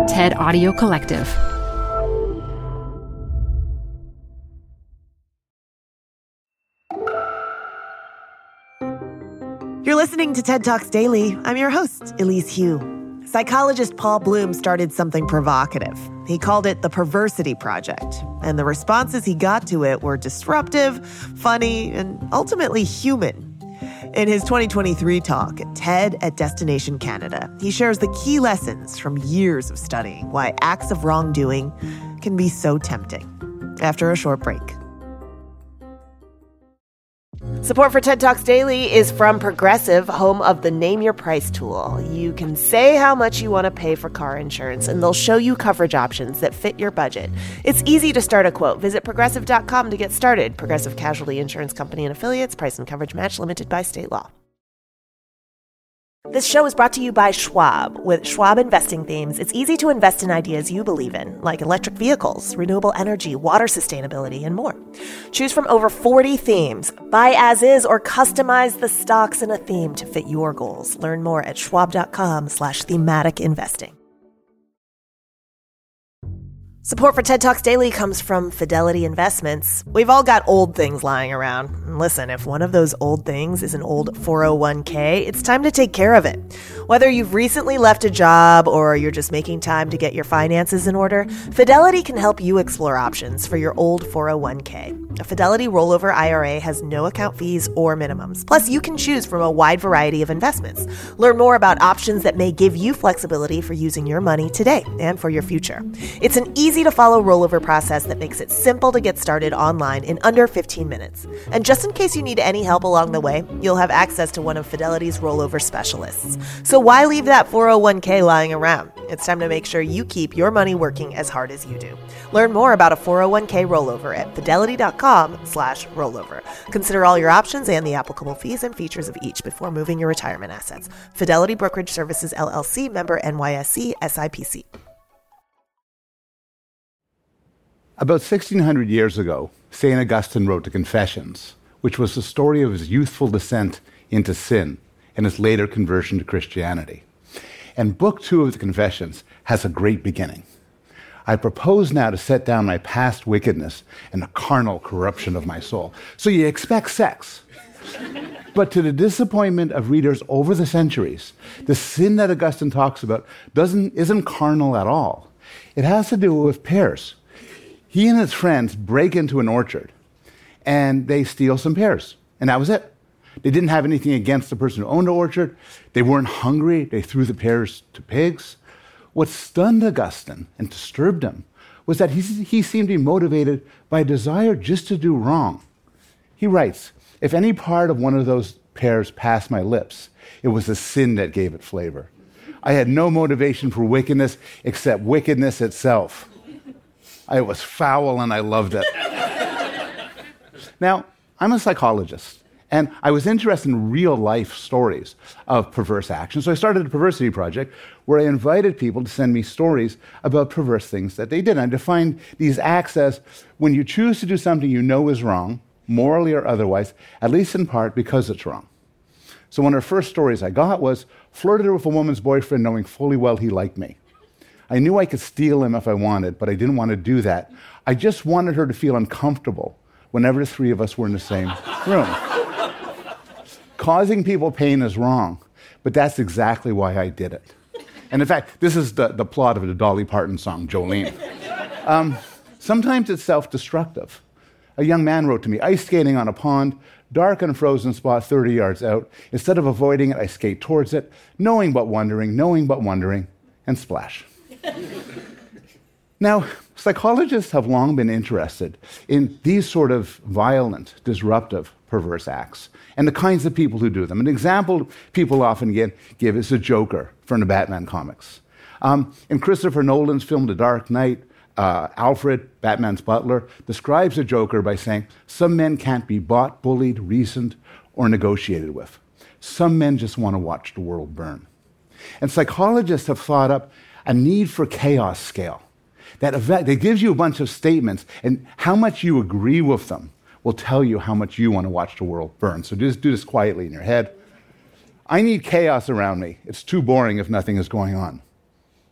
TED Audio Collective. You're listening to TED Talks Daily. I'm your host, Elise Hu. Psychologist Paul Bloom started something provocative. He called it the Perversity Project, and the responses he got to it were disruptive, funny, and ultimately human. In his 2023 talk at TED at Destination Canada, he shares the key lessons from years of studying why acts of wrongdoing can be so tempting. After a short break. Support for TED Talks Daily is from Progressive, home of the Name Your Price tool. You can say how much you want to pay for car insurance, and they'll show you coverage options that fit your budget. It's easy to start a quote. Visit Progressive.com to get started. Progressive Casualty Insurance Company and Affiliates. Price and coverage match limited by state law. This show is brought to you by Schwab. With Schwab investing themes, it's easy to invest in ideas you believe in, like electric vehicles, renewable energy, water sustainability, and more. Choose from over 40 themes. Buy as is or customize the stocks in a theme to fit your goals. Learn more at schwab.com/thematic investing. Support for TED Talks Daily comes from Fidelity Investments. We've all got old things lying around. And listen, if one of those old things is an old 401k, it's time to take care of it. Whether you've recently left a job or you're just making time to get your finances in order, Fidelity can help you explore options for your old 401k. A Fidelity rollover IRA has no account fees or minimums. Plus, you can choose from a wide variety of investments. Learn more about options that may give you flexibility for using your money today and for your future. It's an easy-to-follow rollover process that makes it simple to get started online in under 15 minutes. And just in case you need any help along the way, you'll have access to one of Fidelity's rollover specialists. So why leave that 401k lying around? It's time to make sure you keep your money working as hard as you do. Learn more about a 401k rollover at fidelity.com/rollover. Consider all your options and the applicable fees and features of each before moving your retirement assets. Fidelity Brokerage Services, LLC, member NYSE, SIPC. About 1,600 years ago, St. Augustine wrote the Confessions, which was the story of his youthful descent into sin and his later conversion to Christianity. And Book 2 of the Confessions has a great beginning. I propose now to set down my past wickedness and the carnal corruption of my soul. So you expect sex. But to the disappointment of readers over the centuries, the sin that Augustine talks about isn't carnal at all. It has to do with pears. He and his friends break into an orchard, and they steal some pears, and that was it. They didn't have anything against the person who owned the orchard. They weren't hungry. They threw the pears to pigs. What stunned Augustine and disturbed him was that he seemed to be motivated by a desire just to do wrong. He writes, "If any part of one of those pears passed my lips, it was the sin that gave it flavor. I had no motivation for wickedness except wickedness itself. I was foul and I loved it." Now, I'm a psychologist, and I was interested in real-life stories of perverse actions. So I started a Perversity Project where I invited people to send me stories about perverse things that they did. And I defined these acts as when you choose to do something you know is wrong, morally or otherwise, at least in part because it's wrong. So one of the first stories I got was flirted with a woman's boyfriend knowing fully well he liked me. I knew I could steal him if I wanted, but I didn't want to do that. I just wanted her to feel uncomfortable whenever the three of us were in the same room. Causing people pain is wrong, but that's exactly why I did it. And in fact, this is the plot of the Dolly Parton song, Jolene. Sometimes it's self-destructive. A young man wrote to me, ice skating on a pond, dark and frozen spot 30 yards out. Instead of avoiding it, I skate towards it, knowing but wondering, and splash. Now, psychologists have long been interested in these sort of violent, disruptive, perverse acts and the kinds of people who do them. An example people often give is the Joker from the Batman comics. In Christopher Nolan's film The Dark Knight, Alfred, Batman's butler, describes the Joker by saying, "Some men can't be bought, bullied, reasoned, or negotiated with. Some men just want to watch the world burn." And psychologists have thought up a need for chaos scale that gives you a bunch of statements, and how much you agree with them will tell you how much you want to watch the world burn. So just do this quietly in your head. I need chaos around me. It's too boring if nothing is going on.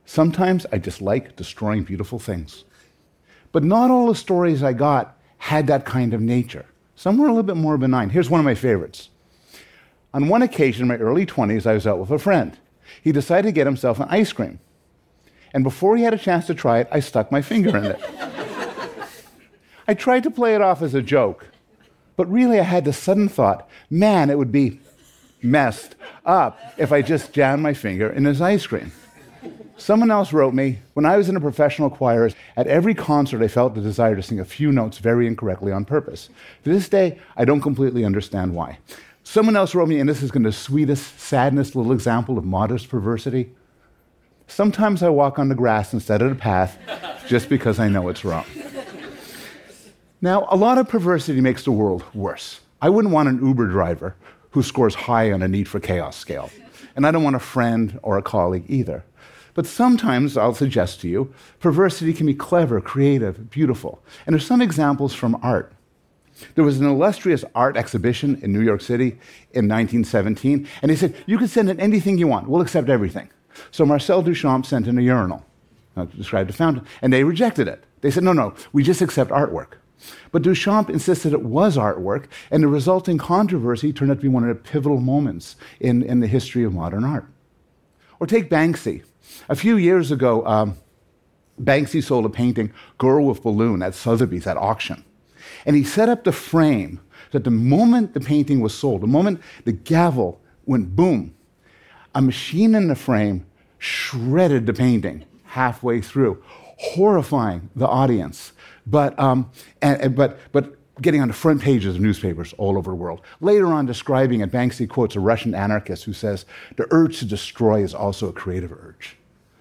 Sometimes I just like destroying beautiful things. But not all the stories I got had that kind of nature. Some were a little bit more benign. Here's one of my favorites. On one occasion in my early 20s, I was out with a friend. He decided to get himself an ice cream. And before he had a chance to try it, I stuck my finger in it. I tried to play it off as a joke, but really I had the sudden thought, man, it would be messed up if I just jammed my finger in his ice cream. Someone else wrote me, when I was in a professional choir, at every concert I felt the desire to sing a few notes very incorrectly on purpose. To this day, I don't completely understand why. Someone else wrote me, and this is the sweetest, saddest little example of modest perversity. Sometimes I walk on the grass instead of the path just because I know it's wrong. Now, a lot of perversity makes the world worse. I wouldn't want an Uber driver who scores high on a need for chaos scale. And I don't want a friend or a colleague either. But sometimes, I'll suggest to you, perversity can be clever, creative, beautiful. And there's some examples from art. There was an illustrious art exhibition in New York City in 1917, and they said, you can send in anything you want, we'll accept everything. So Marcel Duchamp sent in a urinal, described a fountain, and they rejected it. They said, no, we just accept artwork. But Duchamp insisted it was artwork, and the resulting controversy turned out to be one of the pivotal moments in the history of modern art. Or take Banksy. A few years ago, Banksy sold a painting, Girl with Balloon, at Sotheby's at auction. And he set up the frame that the moment the painting was sold, the moment the gavel went boom, a machine in the frame shredded the painting halfway through, horrifying the audience, but getting on the front pages of newspapers all over the world. Later on, describing it, Banksy quotes a Russian anarchist who says, the urge to destroy is also a creative urge.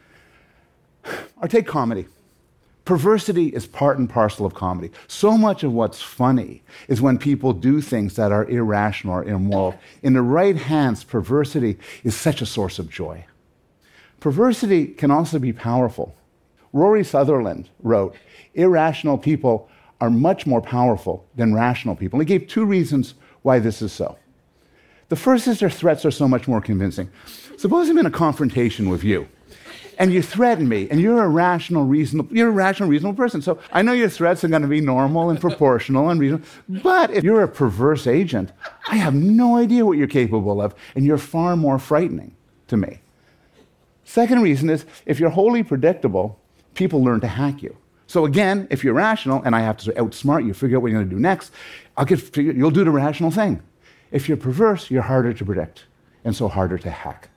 Or take comedy. Perversity is part and parcel of comedy. So much of what's funny is when people do things that are irrational or immoral. In the right hands, perversity is such a source of joy. Perversity can also be powerful. Rory Sutherland wrote, irrational people are much more powerful than rational people. And he gave two reasons why this is so. The first is their threats are so much more convincing. Suppose I'm in a confrontation with you, and you threaten me, and you're a rational, reasonable person. So I know your threats are going to be normal and proportional and reasonable. But if you're a perverse agent, I have no idea what you're capable of, and you're far more frightening to me. Second reason is, if you're wholly predictable, people learn to hack you. So again, if you're rational, and I have to outsmart you, figure out what you're going to do next, you'll do the rational thing. If you're perverse, you're harder to predict, and so harder to hack.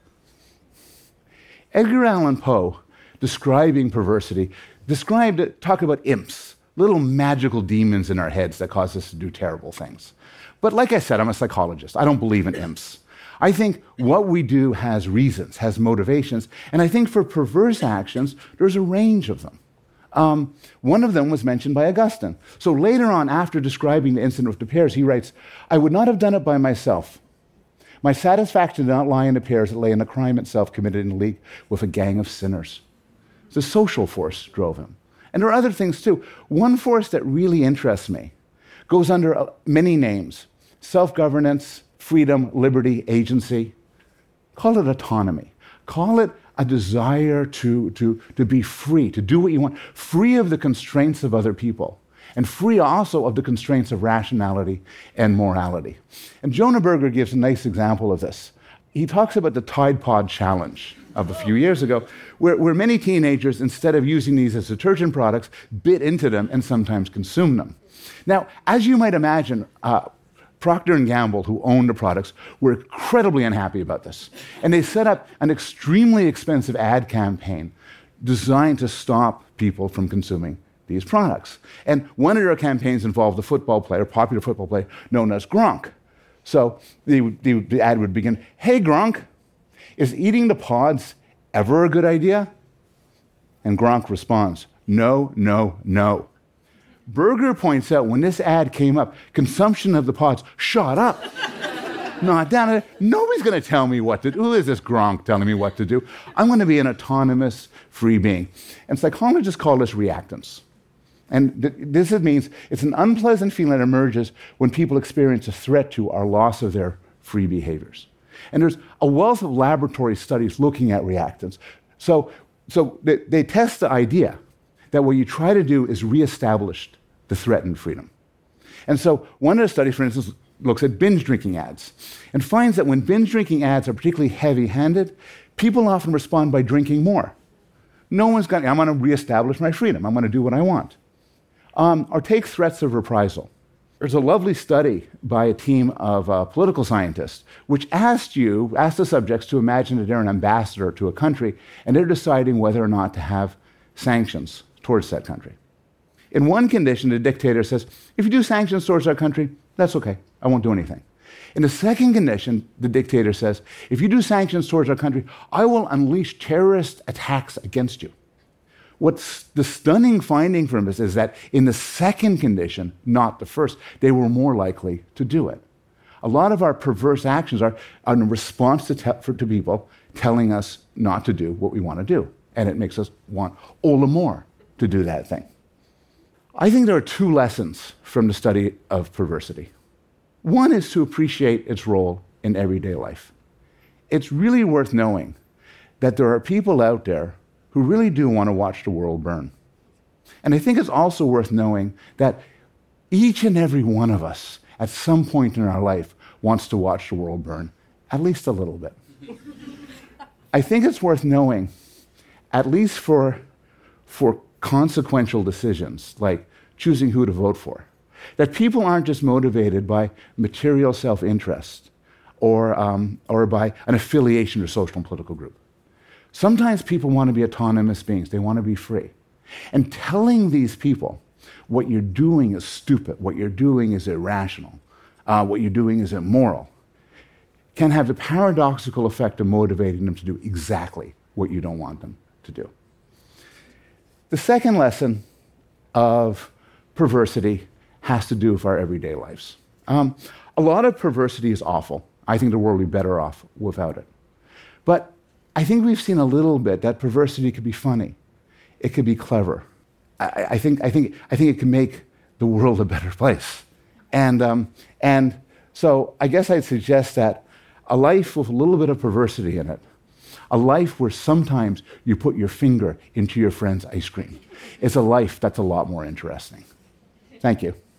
Edgar Allan Poe, describing perversity, talked about imps, little magical demons in our heads that cause us to do terrible things. But like I said, I'm a psychologist. I don't believe in imps. I think what we do has reasons, has motivations, and I think for perverse actions, there's a range of them. One of them was mentioned by Augustine. So later on, after describing the incident with the pears, he writes, I would not have done it by myself. My satisfaction did not lie in the pears, it lay in the crime itself committed in league with a gang of sinners. The social force drove him. And there are other things too. One force that really interests me goes under many names: self-governance, freedom, liberty, agency. Call it autonomy. Call it a desire to be free, to do what you want, free of the constraints of other people, and free also of the constraints of rationality and morality. And Jonah Berger gives a nice example of this. He talks about the Tide Pod Challenge of a few years ago, where many teenagers, instead of using these as detergent products, bit into them and sometimes consume them. Now, as you might imagine, Procter & Gamble, who owned the products, were incredibly unhappy about this. And they set up an extremely expensive ad campaign designed to stop people from consuming these products. And one of their campaigns involved a popular football player known as Gronk. So the ad would begin, hey Gronk, is eating the pods ever a good idea? And Gronk responds, no, no, no. Berger points out when this ad came up, consumption of the pods shot up. Not down. Nobody's going to tell me what to do. Who is this Gronk telling me what to do? I'm going to be an autonomous, free being. And psychologists call this reactance. And this means it's an unpleasant feeling that emerges when people experience a threat to our loss of their free behaviors. And there's a wealth of laboratory studies looking at reactance. So So they test the idea that what you try to do is reestablish the threatened freedom. And so one of the studies, for instance, looks at binge drinking ads and finds that when binge drinking ads are particularly heavy-handed, people often respond by drinking more. No one's going, I'm going to reestablish my freedom. I'm going to do what I want. Or take threats of reprisal. There's a lovely study by a team of political scientists which asked the subjects to imagine that they're an ambassador to a country and they're deciding whether or not to have sanctions towards that country. In one condition, the dictator says, if you do sanctions towards our country, that's okay. I won't do anything. In the second condition, the dictator says, if you do sanctions towards our country, I will unleash terrorist attacks against you. What's the stunning finding from this is that in the second condition, not the first, they were more likely to do it. A lot of our perverse actions are in response to people telling us not to do what we want to do. And it makes us want all the more to do that thing. I think there are two lessons from the study of perversity. One is to appreciate its role in everyday life. It's really worth knowing that there are people out there who really do want to watch the world burn. And I think it's also worth knowing that each and every one of us, at some point in our life, wants to watch the world burn, at least a little bit. I think it's worth knowing, at least for consequential decisions, like choosing who to vote for, that people aren't just motivated by material self-interest or by an affiliation to a social and political group. Sometimes people want to be autonomous beings. They want to be free. And telling these people what you're doing is stupid, what you're doing is irrational, what you're doing is immoral, can have the paradoxical effect of motivating them to do exactly what you don't want them to do. The second lesson of perversity has to do with our everyday lives. A lot of perversity is awful. I think the world would be better off without it. But I think we've seen a little bit that perversity could be funny. It could be clever. I think it can make the world a better place. And so I guess I'd suggest that a life with a little bit of perversity in it, a life where sometimes you put your finger into your friend's ice cream, is a life that's a lot more interesting. Thank you.